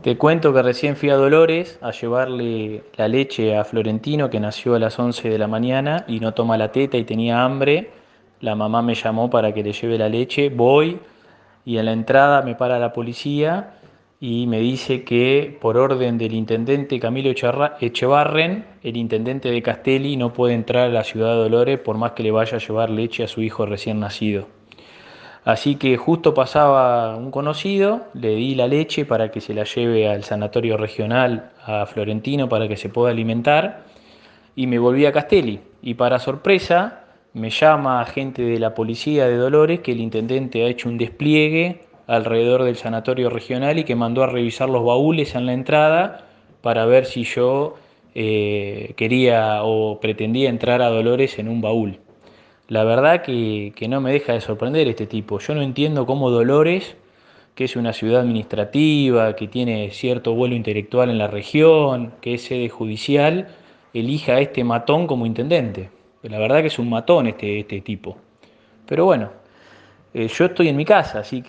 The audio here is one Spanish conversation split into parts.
Te cuento que recién fui a Dolores a llevarle la leche a Florentino, que nació a las 11 de la mañana y no toma la teta y tenía hambre. La mamá me llamó para que le lleve la leche. Voy y en la entrada me para la policía y me dice que por orden del intendente Camilo Echevarren, el intendente de Castelli no puede entrar a la ciudad de Dolores por más que le vaya a llevar leche a su hijo recién nacido. Así que justo pasaba un conocido, le di la leche para que se la lleve al sanatorio regional a Florentino para que se pueda alimentar y me volví a Castelli. Y para sorpresa me llama gente de la policía de Dolores que el intendente ha hecho un despliegue alrededor del sanatorio regional y que mandó a revisar los baúles en la entrada para ver si yo quería o pretendía entrar a Dolores en un baúl. La verdad que no me deja de sorprender este tipo. Yo no entiendo cómo Dolores, que es una ciudad administrativa, que tiene cierto vuelo intelectual en la región, que es sede judicial, elija a este matón como intendente. La verdad que es un matón este tipo. Pero bueno, yo estoy en mi casa, así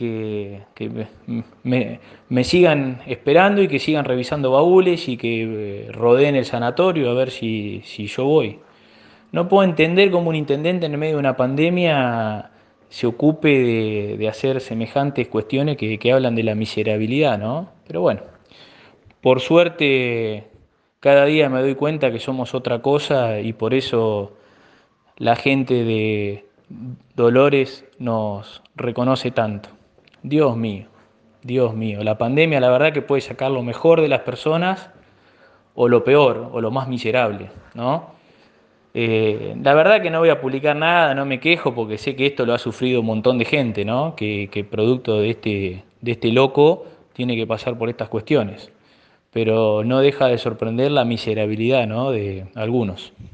que me sigan esperando y que sigan revisando baúles y que rodeen el sanatorio a ver si yo voy. No puedo entender cómo un intendente en medio de una pandemia se ocupe de hacer semejantes cuestiones que hablan de la miserabilidad, ¿no? Pero bueno, por suerte cada día me doy cuenta que somos otra cosa y por eso la gente de Dolores nos reconoce tanto. Dios mío, Dios mío, la pandemia la verdad que puede sacar lo mejor de las personas o lo peor o lo más miserable, ¿no? La verdad que no voy a publicar nada, no me quejo porque sé que esto lo ha sufrido un montón de gente, ¿no? Que producto de este loco tiene que pasar por estas cuestiones. Pero no deja de sorprender la miserabilidad, ¿no? De algunos.